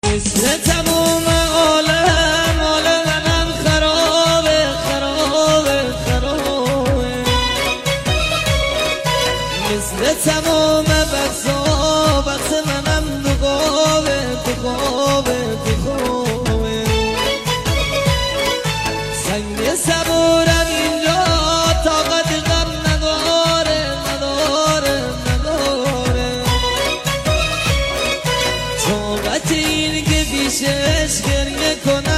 مثل تموم عالم منم خرابه خرابه خرابه، مثل تموم بخزا بخز منم دقابه دقابه دقابه، سنگ صبورم اینجا طاقت غم نداره نداره نداره، طاقت این که پیشش گریه کنه